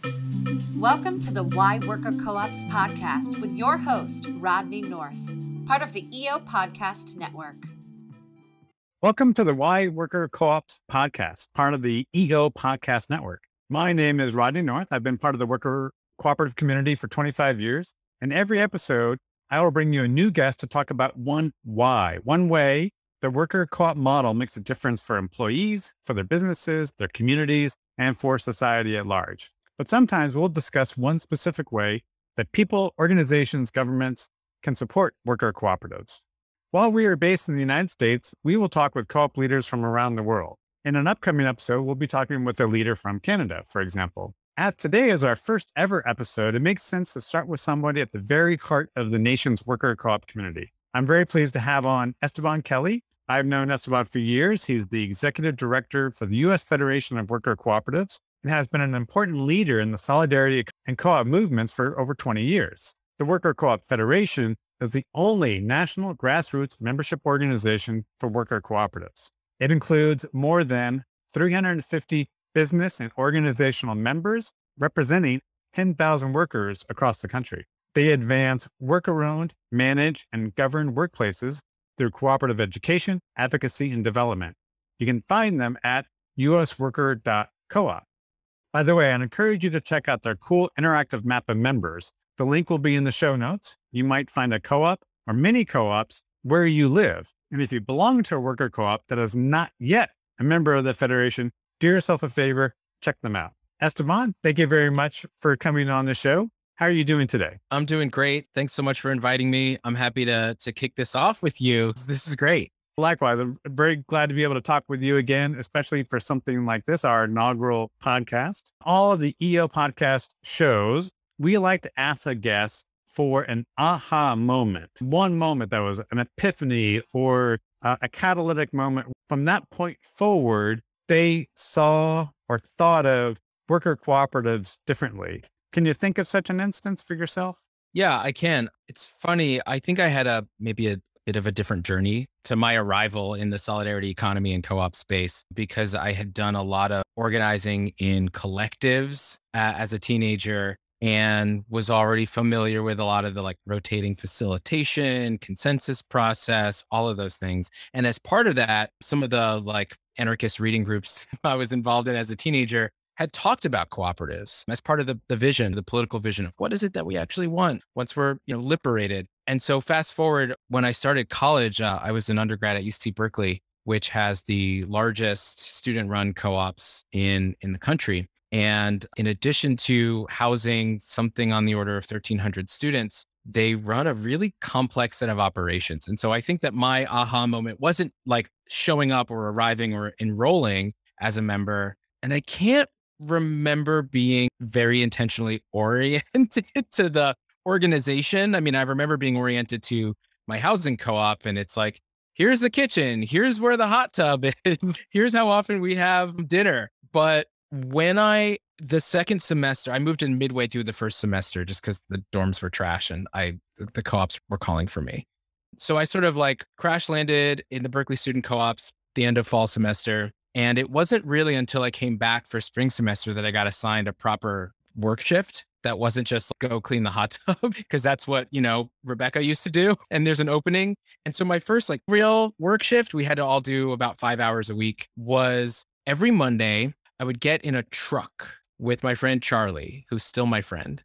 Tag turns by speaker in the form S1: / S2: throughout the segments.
S1: Welcome to the Why Worker Co-ops podcast with your host, Rodney North, part of the EO Podcast Network.
S2: Welcome to the Why Worker Co-ops podcast, part of the EO Podcast Network. My name is Rodney North. I've been part of the worker cooperative community for 25 years. And every episode, I will bring you a new guest to talk about one way the worker co-op model makes a difference for employees, for their businesses, their communities, and for society at large. But sometimes we'll discuss one specific way that people, organizations, governments can support worker cooperatives. While we are based in the United States, we will talk with co-op leaders from around the world. In an upcoming episode, we'll be talking with a leader from Canada, for example. As today is our first ever episode, it makes sense to start with somebody at the very heart of the nation's worker co-op community. I'm very pleased to have on Esteban Kelly. I've known Esteban for years. He's the executive director for the U.S. Federation of Worker Cooperatives and has been an important leader in the solidarity and co-op movements for over 20 years. The Worker Co-op Federation is the only national grassroots membership organization for worker cooperatives. It includes more than 350 business and organizational members representing 10,000 workers across the country. They advance worker-owned, manage, and govern workplaces through cooperative education, advocacy, and development. You can find them at usworker.coop. By the way, I'd encourage you to check out their cool interactive map of members. The link will be in the show notes. You might find a co-op or mini co-ops where you live. And if you belong to a worker co-op that is not yet a member of the Federation, do yourself a favor, check them out. Esteban, thank you very much for coming on the show. How are you doing today?
S3: I'm doing great. Thanks so much for inviting me. I'm happy to kick this off with you. This is great.
S2: Likewise, I'm very glad to be able to talk with you again, especially for something like this, our inaugural podcast. All of the EO podcast shows, we like to ask a guest for an aha moment, one moment that was an epiphany or a catalytic moment. From that point forward, they saw or thought of worker cooperatives differently. Can you think of such an instance for yourself?
S3: Yeah, I can. It's funny. I think I had maybe a bit of a different journey to my arrival in the solidarity economy and co-op space because I had done a lot of organizing in collectives as a teenager and was already familiar with a lot of the rotating facilitation, consensus process, all of those things. And as part of that, some of the anarchist reading groups I was involved in as a teenager had talked about cooperatives as part of the vision, the political vision of what is it that we actually want once we're liberated. And so fast forward, when I started college, I was an undergrad at UC Berkeley, which has the largest student-run co-ops in the country. And in addition to housing something on the order of 1,300 students, they run a really complex set of operations. And so I think that my aha moment wasn't like showing up or arriving or enrolling as a member. And I can't remember being very intentionally oriented to the organization. I mean, I remember being oriented to my housing co-op, and it's like, here's the kitchen, here's where the hot tub is, here's how often we have dinner. But when the second semester, I moved in midway through the first semester just because the dorms were trash and the co-ops were calling for me. So I sort of crash landed in the Berkeley student co-ops the end of fall semester. And it wasn't really until I came back for spring semester that I got assigned a proper work shift that wasn't just go clean the hot tub, because that's what, Rebecca used to do. And there's an opening. And so my first real work shift, we had to all do about 5 hours a week, was every Monday, I would get in a truck with my friend Charlie, who's still my friend.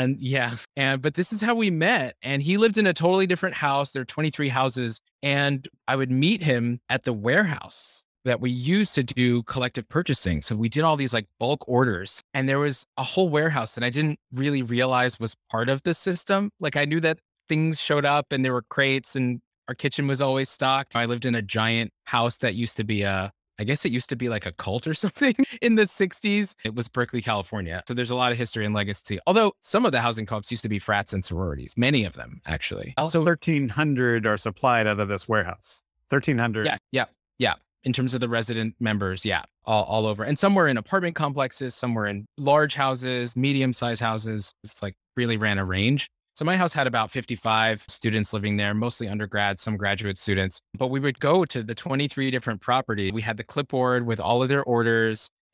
S3: But this is how we met. And he lived in a totally different house. There are 23 houses. And I would meet him at the warehouse that we used to do collective purchasing. So we did all these bulk orders, and there was a whole warehouse that I didn't really realize was part of the system. I knew that things showed up and there were crates and our kitchen was always stocked. I lived in a giant house that used to be I guess it used to be like a cult or something in the 60s. It was Berkeley, California. So there's a lot of history and legacy. Although some of the housing co-ops used to be frats and sororities, many of them actually.
S2: Also 1,300 are supplied out of this warehouse. 1,300.
S3: Yeah. In terms of the resident members, all over. And some were in apartment complexes, some were in large houses, medium-sized houses. It's really ran a range. So my house had about 55 students living there, mostly undergrad, some graduate students. But we would go to the 23 different properties. We had the clipboard with all of their orders.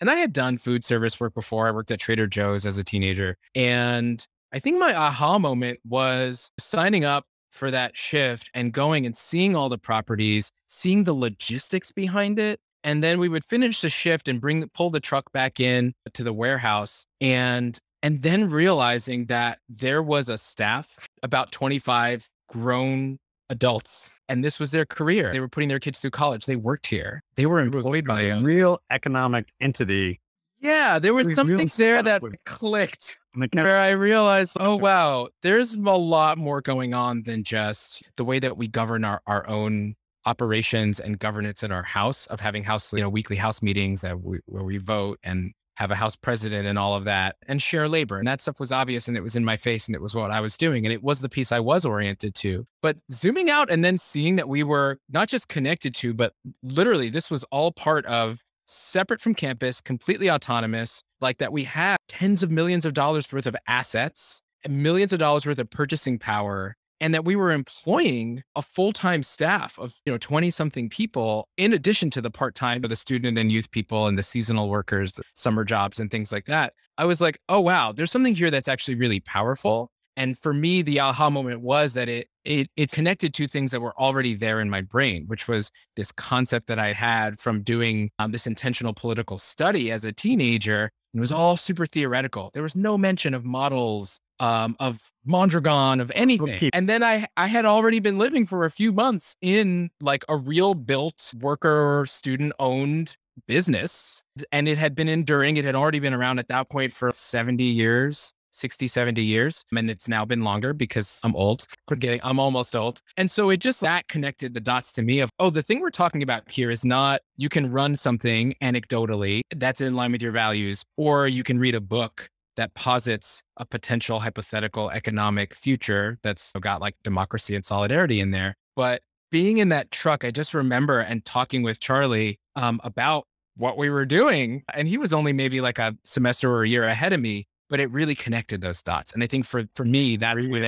S3: And I had done food service work before. I worked at Trader Joe's as a teenager. And I think my aha moment was signing up for that shift and going and seeing all the properties, seeing the logistics behind it. And then we would finish the shift and pull the truck back in to the warehouse and then realizing that there was a staff, about 25 grown adults, and this was their career. They were putting their kids through college. They worked here. They were employed by
S2: a
S3: us.
S2: real economic entity.
S3: Yeah, there was something there that clicked where I realized, oh, wow, there's a lot more going on than just the way that we govern our own operations and governance in our house, of having weekly house meetings where we vote and have a house president and all of that, and share labor. And that stuff was obvious, and it was in my face, and it was what I was doing. And it was the piece I was oriented to. But zooming out and then seeing that we were not just connected to, but literally this was all part of, separate from campus, completely autonomous, like that we had tens of millions of dollars worth of assets and millions of dollars worth of purchasing power, and that we were employing a full-time staff of 20 something people, in addition to the part-time or the student and youth people and the seasonal workers, the summer jobs and things like that. I was like, oh, wow, there's something here that's actually really powerful. And for me, the aha moment was that it connected to things that were already there in my brain, which was this concept that I had from doing this intentional political study as a teenager. It was all super theoretical. There was no mention of models, of Mondragon, of anything. And then I had already been living for a few months in like a real built worker student owned business. And it had been enduring. It had already been around at that point for 70 years. 60, 70 years. And it's now been longer because I'm old. I'm almost old. And so that connected the dots to me of, oh, the thing we're talking about here is not, you can run something anecdotally that's in line with your values, or you can read a book that posits a potential hypothetical economic future that's got like democracy and solidarity in there. But being in that truck, I just remember and talking with Charlie about what we were doing. And he was only maybe like a semester or a year ahead of me. But it really connected those dots. And I think for me, that's when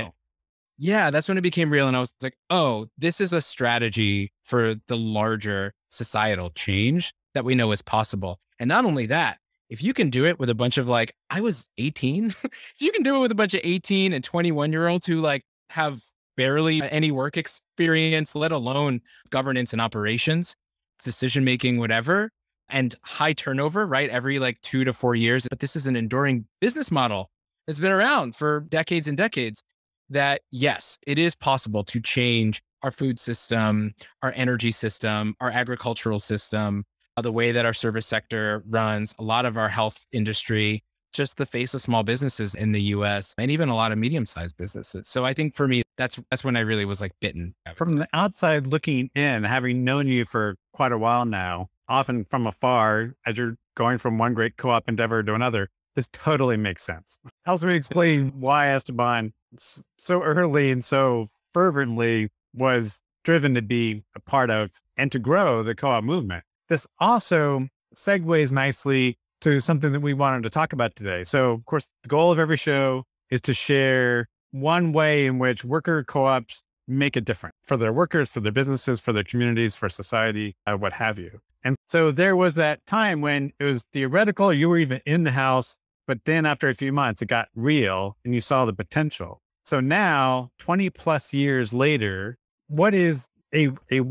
S3: it became real. And I was like, oh, this is a strategy for the larger societal change that we know is possible. And not only that, if you can do it with a bunch of I was 18, if you can do it with a bunch of 18 and 21-year-olds who have barely any work experience, let alone governance and operations, decision-making, whatever, and high turnover, right? Every 2 to 4 years. But this is an enduring business model that's been around for decades and decades, that yes, it is possible to change our food system, our energy system, our agricultural system, the way that our service sector runs, a lot of our health industry, just the face of small businesses in the US, and even a lot of medium-sized businesses. So I think for me, that's when I really was bitten.
S2: From the outside looking in, having known you for quite a while now, often from afar, as you're going from one great co-op endeavor to another, this totally makes sense. Helps me explain why Esteban so early and so fervently was driven to be a part of and to grow the co-op movement. This also segues nicely to something that we wanted to talk about today. So, of course, the goal of every show is to share one way in which worker co-ops make a difference for their workers, for their businesses, for their communities, for society, what have you. And so there was that time when it was theoretical, you were even in the house, but then after a few months, it got real and you saw the potential. So now, 20 plus years later, what is a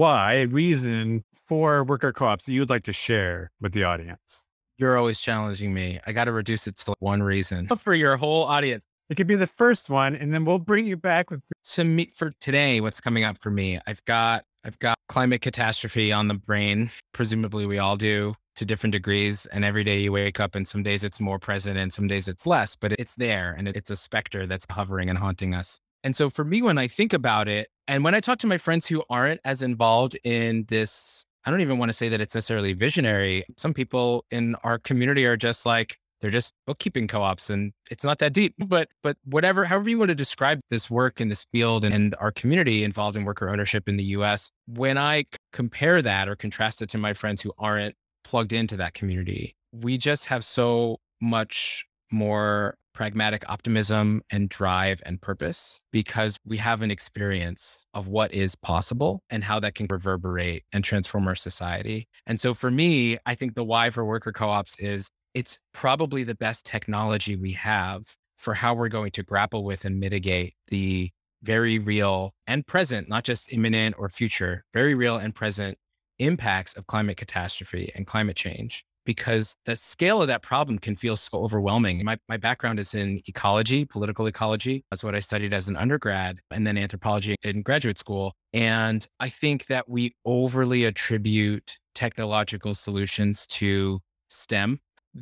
S2: reason for worker co-ops that you would like to share with the audience?
S3: You're always challenging me. I got to reduce it to one reason for your whole audience.
S2: It could be the first one, and then we'll bring you back with.
S3: To me, for today, what's coming up for me, I've got climate catastrophe on the brain. Presumably we all do to different degrees. And every day you wake up and some days it's more present and some days it's less, but it's there and it's a specter that's hovering and haunting us. And so for me, when I think about it, and when I talk to my friends who aren't as involved in this, I don't even want to say that it's necessarily visionary. Some people in our community are just they're just bookkeeping co-ops and it's not that deep, but however you want to describe this work in this field and our community involved in worker ownership in the US, when I compare that or contrast it to my friends who aren't plugged into that community, we just have so much more pragmatic optimism and drive and purpose because we have an experience of what is possible and how that can reverberate and transform our society. And so for me, I think the why for worker co-ops is it's probably the best technology we have for how we're going to grapple with and mitigate the very real and present, not just imminent or future, very real and present impacts of climate catastrophe and climate change, because the scale of that problem can feel so overwhelming. My background is in ecology, political ecology. That's what I studied as an undergrad, and then anthropology in graduate school. And I think that we overly attribute technological solutions to STEM,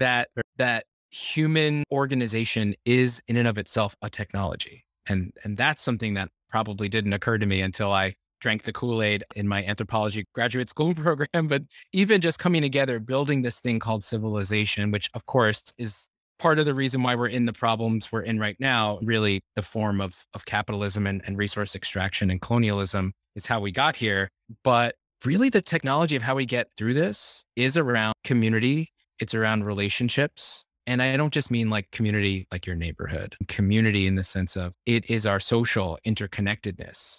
S3: that human organization is in and of itself a technology. And that's something that probably didn't occur to me until I drank the Kool-Aid in my anthropology graduate school program. But even just coming together, building this thing called civilization, which of course is part of the reason why we're in the problems we're in right now, really the form of capitalism and resource extraction and colonialism is how we got here. But really the technology of how we get through this is around community. It's around relationships. And I don't just mean like community, like your neighborhood, community in the sense of it is our social interconnectedness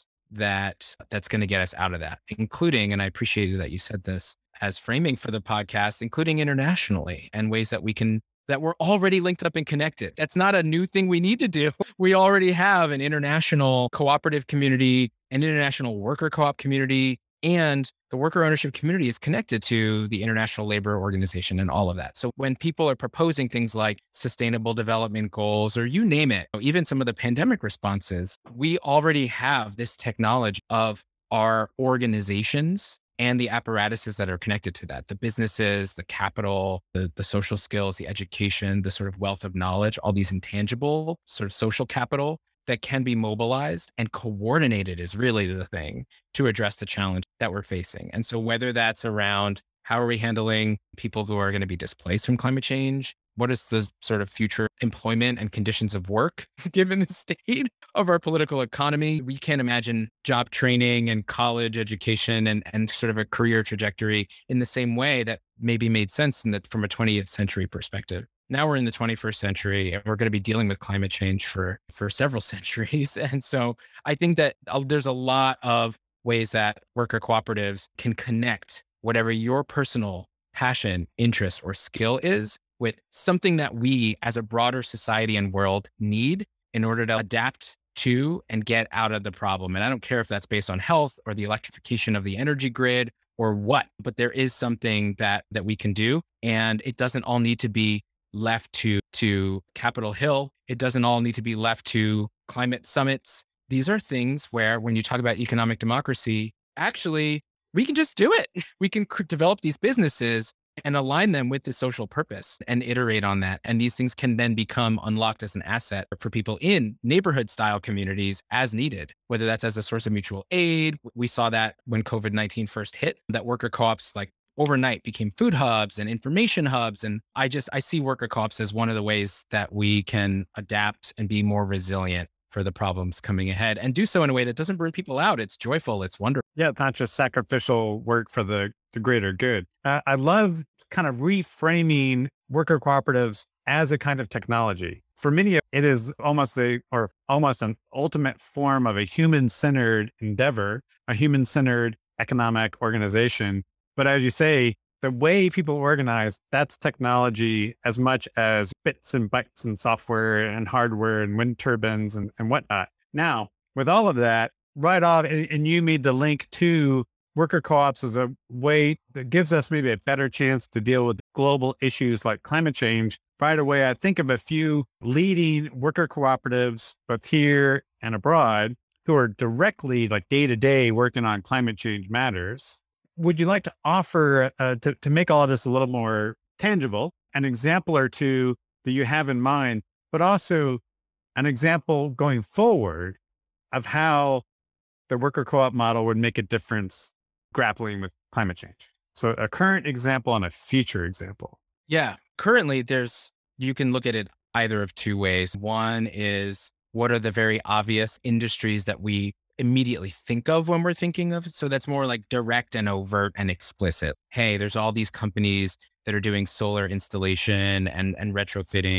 S3: that's going to get us out of that, including, and I appreciated that you said this as framing for the podcast, including internationally and ways that we're already linked up and connected. That's not a new thing we need to do. We already have an international cooperative community, an international worker co-op community, and the worker ownership community is connected to the International Labor Organization and all of that. So when people are proposing things like sustainable development goals, or you name it, even some of the pandemic responses, we already have this technology of our organizations and the apparatuses that are connected to that, the businesses, the capital, the social skills, the education, the sort of wealth of knowledge, all these intangible sort of social capital that can be mobilized and coordinated is really the thing to address the challenge that we're facing. And so whether that's around how are we handling people who are going to be displaced from climate change? What is the sort of future employment and conditions of work given the state of our political economy? We can't imagine job training and college education and sort of a career trajectory in the same way that maybe made sense from a 20th century perspective. Now we're in the 21st century and we're going to be dealing with climate change for several centuries. And so I think that there's a lot of ways that worker cooperatives can connect whatever your personal passion, interest, or skill is with something that we as a broader society and world need in order to adapt to and get out of the problem. And I don't care if that's based on health or the electrification of the energy grid or what, but there is something that we can do. And it doesn't all need to be left to Capitol Hill. It doesn't all need to be left to climate summits. These are things where when you talk about economic democracy, actually, we can just do it. We can develop these businesses and align them with the social purpose and iterate on that. And these things can then become unlocked as an asset for people in neighborhood style communities as needed, whether that's as a source of mutual aid. We saw that when COVID-19 first hit, that worker co-ops like overnight became food hubs and information hubs. And I see worker co-ops as one of the ways that we can adapt and be more resilient for the problems coming ahead and do so in a way that doesn't burn people out. It's joyful. It's wonderful.
S2: Yeah, it's not just sacrificial work for the greater good. I love kind of reframing worker cooperatives as a kind of technology. For many, it is almost an ultimate form of a human-centered endeavor, a human-centered economic organization. But as you say, the way people organize, that's technology as much as bits and bytes and software and hardware and wind turbines and whatnot. Now, with all of that, right off, and you made the link to worker co-ops as a way that gives us maybe a better chance to deal with global issues like climate change. Right away, I think of a few leading worker cooperatives, both here and abroad, who are directly like day to day working on climate change matters. Would you like to offer, to make all of this a little more tangible, an example or two that you have in mind, but also an example going forward of how the worker co-op model would make a difference grappling with climate change? So a current example and a future example.
S3: Yeah. Currently, you can look at it either of two ways. One is, what are the very obvious industries that we immediately think of when we're thinking of it? So that's more like direct and overt and explicit. Hey, there's all these companies that are doing solar installation and retrofitting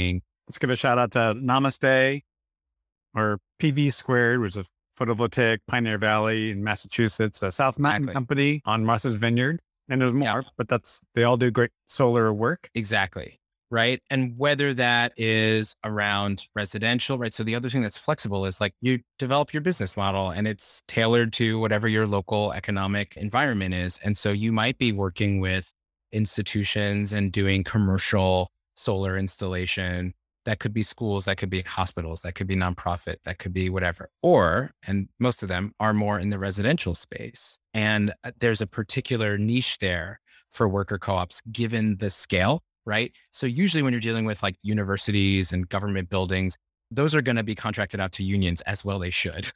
S2: Let's give a shout out to Namaste or PV Squared, which is a photovoltaic Pioneer Valley in Massachusetts, a South Mountain
S3: Exactly.
S2: company on Martha's Vineyard. And there's more, but they all do great solar work.
S3: Exactly. Right. And whether that is around residential, right? So the other thing that's flexible is like you develop your business model and it's tailored to whatever your local economic environment is. And so you might be working with institutions and doing commercial solar installation. That could be schools, that could be hospitals, that could be nonprofit, that could be whatever. And most of them are more in the residential space. And there's a particular niche there for worker co-ops, given the scale, right? So usually when you're dealing with like universities and government buildings, those are going to be contracted out to unions, as well they should.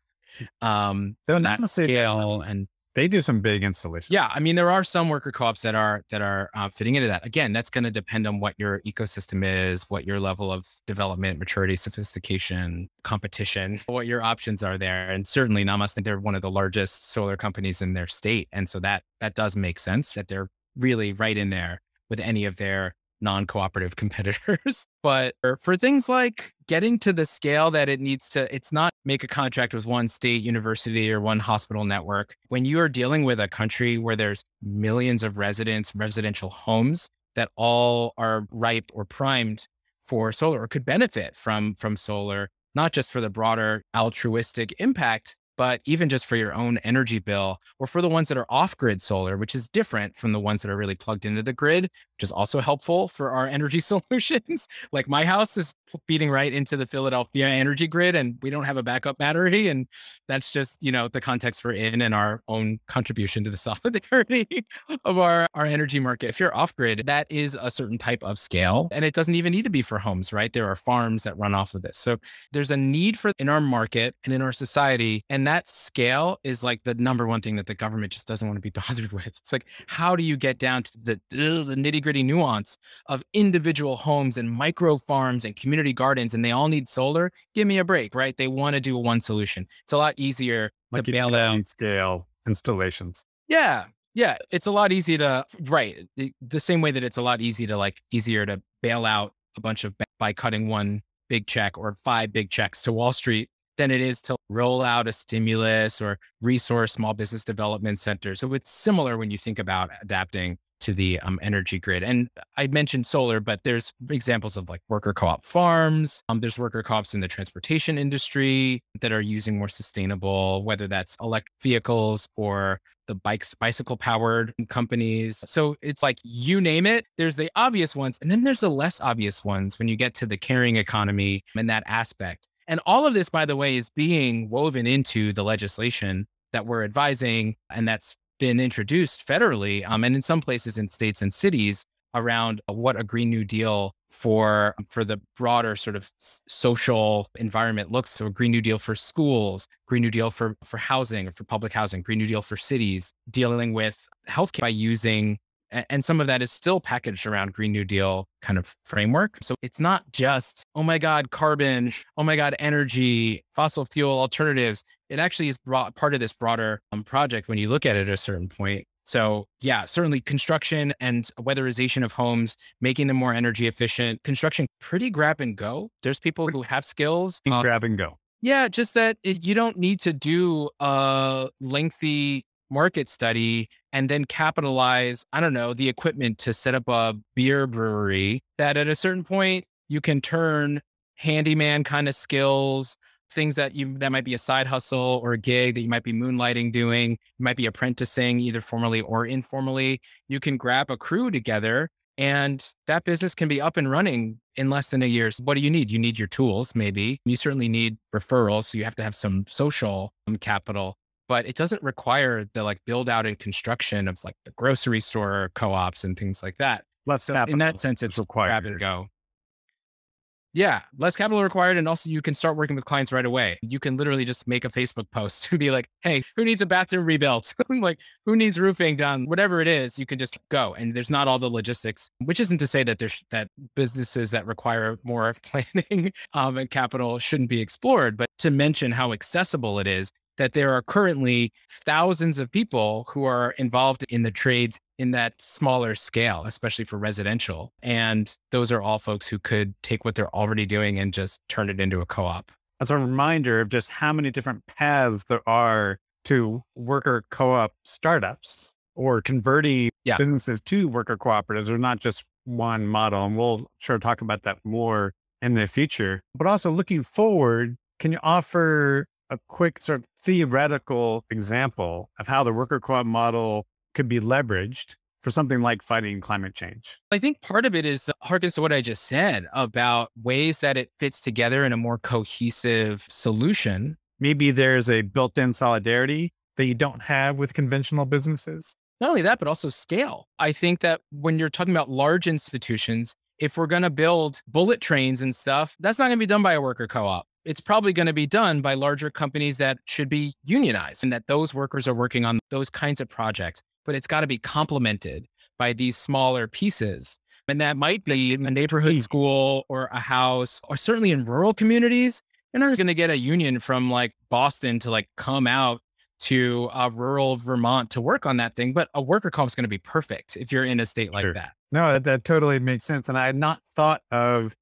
S3: That scale and
S2: they do some big installations.
S3: Yeah. I mean, there are some worker co-ops that are fitting into that. Again, that's going to depend on what your ecosystem is, what your level of development, maturity, sophistication, competition, what your options are there. And certainly Namaste, they're one of the largest solar companies in their state. And so that does make sense that they're really right in there with any of their non-cooperative competitors. But for things like getting to the scale that it needs to, it's not make a contract with one state university or one hospital network. When you are dealing with a country where there's millions of residents, residential homes that all are ripe or primed for solar or could benefit from solar, not just for the broader altruistic impact, but even just for your own energy bill, or for the ones that are off-grid solar, which is different from the ones that are really plugged into the grid, which is also helpful for our energy solutions. Like my house is feeding right into the Philadelphia energy grid, and we don't have a backup battery. And that's just, the context we're in and our own contribution to the solidarity of our energy market. If you're off-grid, that is a certain type of scale, and it doesn't even need to be for homes, right? There are farms that run off of this. So there's a need for in our market and in our society, and that scale is like the number one thing that the government just doesn't want to be bothered with. It's like, how do you get down to the nitty gritty nuance of individual homes and micro farms and community gardens, and they all need solar? Give me a break, right? They want to do one solution. It's a lot easier
S2: like
S3: to bail out
S2: scale installations.
S3: Yeah. Yeah. It's a lot easier to, right. The same way that it's a lot easier to bail out a bunch of by cutting one big check or 5 big checks to Wall Street than it is to roll out a stimulus or resource small business development center. So it's similar when you think about adapting to the energy grid. And I mentioned solar, but there's examples of like worker co-op farms. There's worker co-ops in the transportation industry that are using more sustainable, whether that's electric vehicles or the bicycle powered companies. So it's like, you name it, there's the obvious ones. And then there's the less obvious ones when you get to the caring economy and that aspect. And all of this, by the way, is being woven into the legislation that we're advising, and that's been introduced federally, and in some places in states and cities around what a Green New Deal for the broader sort of social environment looks. So a Green New Deal for schools, Green New Deal for housing or for public housing, Green New Deal for cities, dealing with healthcare by using, and some of that is still packaged around Green New Deal kind of framework. So it's not just, oh my God, carbon, oh my God, energy, fossil fuel alternatives. It actually is part of this broader project when you look at it at a certain point. So yeah, certainly construction and weatherization of homes, making them more energy efficient. Construction, pretty grab and go. There's people who have skills.
S2: Grab and go.
S3: Yeah, just that you don't need to do a lengthy market study and then capitalize, I don't know, the equipment to set up a beer brewery. That at a certain point, you can turn handyman kind of skills, things that might be a side hustle or a gig that you might be moonlighting doing, you might be apprenticing either formally or informally. You can grab a crew together and that business can be up and running in less than a year. So what do you need? You need your tools, maybe. You certainly need referrals. So you have to have some social capital, but it doesn't require the like build out and construction of like the grocery store co-ops and things like that. So in that sense, it's required. Grab and go. Yeah, less capital required. And also you can start working with clients right away. You can literally just make a Facebook post and be like, hey, who needs a bathroom rebuilt? Like, who needs roofing done? Whatever it is, you can just go. And there's not all the logistics, which isn't to say that that businesses that require more planning and capital shouldn't be explored, but to mention how accessible it is, that there are currently thousands of people who are involved in the trades in that smaller scale, especially for residential. And those are all folks who could take what they're already doing and just turn it into a co-op.
S2: As a reminder of just how many different paths there are to worker co-op startups or converting businesses to worker cooperatives. They're not just one model. And we'll talk about that more in the future. But also looking forward, can you offer a quick sort of theoretical example of how the worker co-op model could be leveraged for something like fighting climate change?
S3: I think part of it is harkens to what I just said about ways that it fits together in a more cohesive solution.
S2: Maybe there's a built-in solidarity that you don't have with conventional businesses.
S3: Not only that, but also scale. I think that when you're talking about large institutions, if we're going to build bullet trains and stuff, that's not going to be done by a worker co-op. It's probably going to be done by larger companies that should be unionized and that those workers are working on those kinds of projects. But it's got to be complemented by these smaller pieces. And that might be a neighborhood school or a house, or certainly in rural communities. You're not going to get a union from like Boston to like come out to rural Vermont to work on that thing. But a worker co-op is going to be perfect if you're in a state like that.
S2: No, that totally makes sense. And I had not thought of,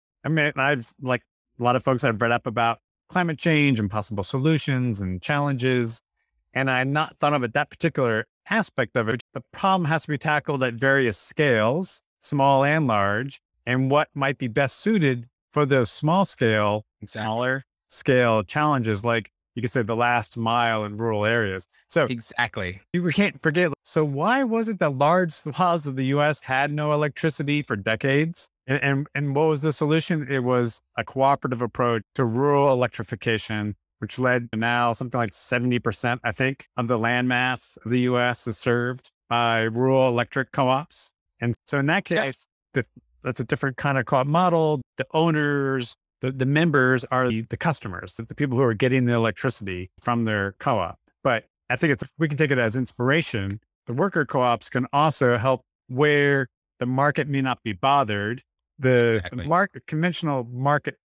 S2: I've like a lot of folks I've read up about climate change and possible solutions and challenges. And I had not thought of it, that particular aspect of it. The problem has to be tackled at various scales, small and large, and what might be best suited for those smaller scale challenges, like you could say the last mile in rural areas. So
S3: exactly.
S2: We can't forget. So why was it that large swaths of the US had no electricity for decades? And what was the solution? It was a cooperative approach to rural electrification, which led to now something like 70%, I think, of the landmass of the US is served by rural electric co-ops. And so in that case, that's a different kind of co-op model. The owners, the members are the customers, the people who are getting the electricity from their co-op. But I think we can take it as inspiration. The worker co-ops can also help where the market may not be bothered. The conventional market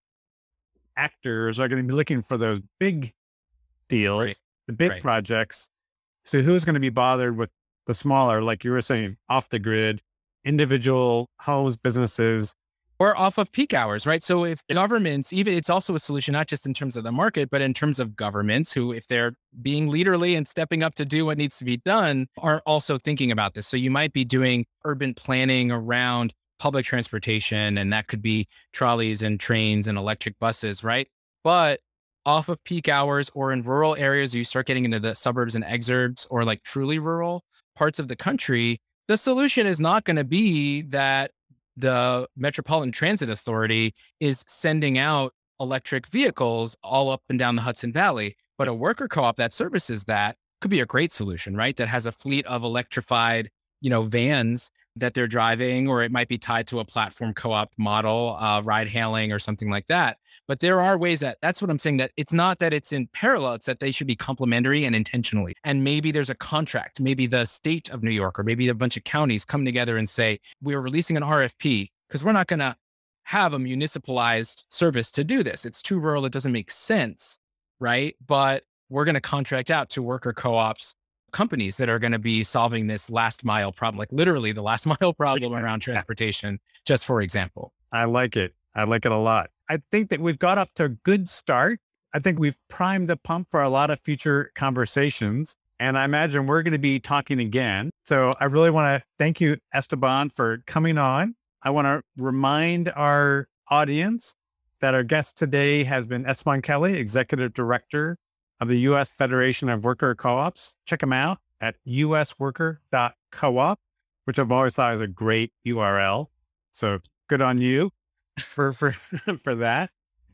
S2: actors are going to be looking for those big deals, the big projects. So who's going to be bothered with the smaller, like you were saying, off the grid, individual homes, businesses,
S3: or off of peak hours, right? So if governments, even it's also a solution, not just in terms of the market, but in terms of governments who, if they're being leaderly and stepping up to do what needs to be done, are also thinking about this. So you might be doing urban planning around public transportation, and that could be trolleys and trains and electric buses, right? But off of peak hours or in rural areas, you start getting into the suburbs and exurbs or like truly rural parts of the country, the solution is not going to be that the Metropolitan Transit Authority is sending out electric vehicles all up and down the Hudson Valley. But a worker co-op that services that could be a great solution, right? That has a fleet of electrified, vans that they're driving, or it might be tied to a platform co-op model, ride hailing or something like that. But there are ways that's what I'm saying, that it's not that it's in parallel, it's that they should be complementary and intentionally. And maybe there's a contract, maybe the state of New York, or maybe a bunch of counties come together and say, we're releasing an RFP because we're not going to have a municipalized service to do this. It's too rural. It doesn't make sense, right? But we're going to contract out to worker co-ops, companies that are going to be solving this last mile problem, like literally the last mile problem around transportation, just for example.
S2: I like it. I like it a lot. I think that we've got up to a good start. I think we've primed the pump for a lot of future conversations, and I imagine we're going to be talking again. So I really want to thank you, Esteban, for coming on. I want to remind our audience that our guest today has been Esteban Kelly, Executive Director of the U.S. Federation of Worker Co-ops. Check them out at usworker.coop, which I've always thought is a great URL. So good on you for that.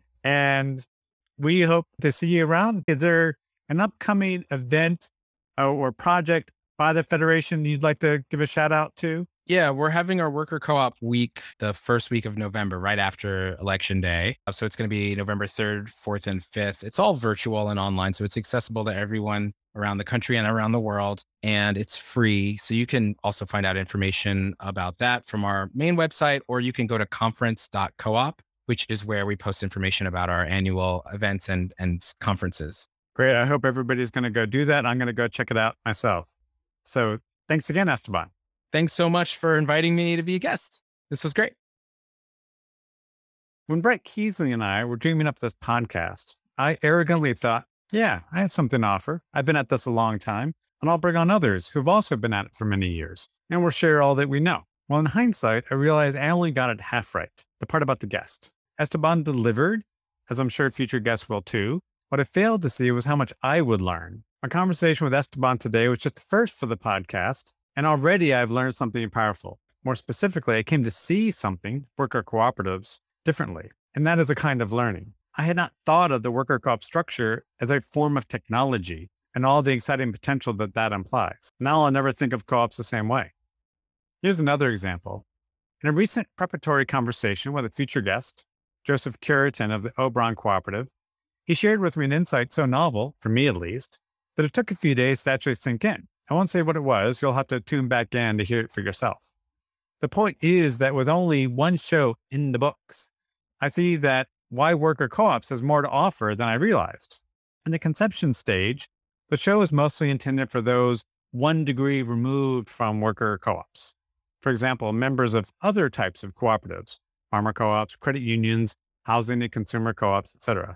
S2: And we hope to see you around. Is there an upcoming event or project by the Federation you'd like to give a shout out to?
S3: Yeah, we're having our worker co-op week the first week of November, right after Election Day. So it's going to be November 3rd, 4th, and 5th. It's all virtual and online, so it's accessible to everyone around the country and around the world, and it's free. So you can also find out information about that from our main website, or you can go to conference.coop, which is where we post information about our annual events and conferences.
S2: Great. I hope everybody's going to go do that. I'm going to go check it out myself. So thanks again, Esteban.
S3: Thanks so much for inviting me to be a guest. This was great.
S2: When Brett Keasley and I were dreaming up this podcast, I arrogantly thought, yeah, I have something to offer. I've been at this a long time, and I'll bring on others who've also been at it for many years, and we'll share all that we know. Well, in hindsight, I realized I only got it half right, the part about the guest. Esteban delivered, as I'm sure future guests will too. What I failed to see was how much I would learn. My conversation with Esteban today was just the first for the podcast, and already I've learned something powerful. More specifically, I came to see something, worker cooperatives, differently, and that is a kind of learning. I had not thought of the worker co-op structure as a form of technology and all the exciting potential that that implies. Now I'll never think of co-ops the same way. Here's another example. In a recent preparatory conversation with a future guest, Joseph Curitan of the Obron Cooperative, he shared with me an insight so novel, for me at least, that it took a few days to actually sink in. I won't say what it was. You'll have to tune back in to hear it for yourself. The point is that with only one show in the books, I see that Why Worker Co-ops has more to offer than I realized. In the conception stage, the show is mostly intended for those 1 degree removed from worker co-ops. For example, members of other types of cooperatives, farmer co-ops, credit unions, housing and consumer co-ops, etc.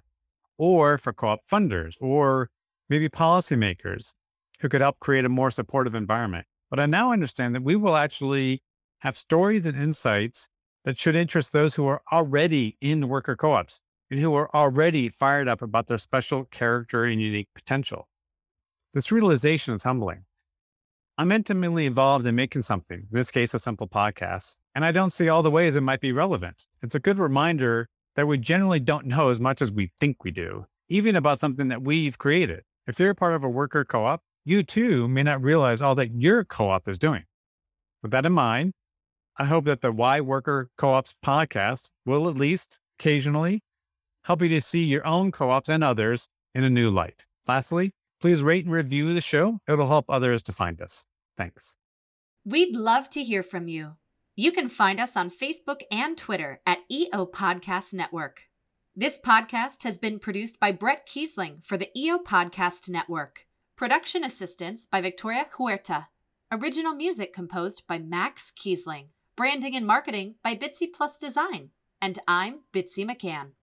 S2: Or for co-op funders, or maybe policymakers who could help create a more supportive environment. But I now understand that we will actually have stories and insights that should interest those who are already in worker co-ops and who are already fired up about their special character and unique potential. This realization is humbling. I'm intimately involved in making something, in this case, a simple podcast, and I don't see all the ways it might be relevant. It's a good reminder that we generally don't know as much as we think we do, even about something that we've created. If you're a part of a worker co-op, you too may not realize all that your co-op is doing. With that in mind, I hope that the Why Worker Co-ops podcast will at least occasionally help you to see your own co-ops and others in a new light. Lastly, please rate and review the show. It'll help others to find us. Thanks.
S1: We'd love to hear from you. You can find us on Facebook and Twitter at EO Podcast Network. This podcast has been produced by Brett Keisling for the EO Podcast Network. Production assistance by Victoria Huerta. Original music composed by Max Keisling. Branding and marketing by Bitsy Plus Design. And I'm Bitsy McCann.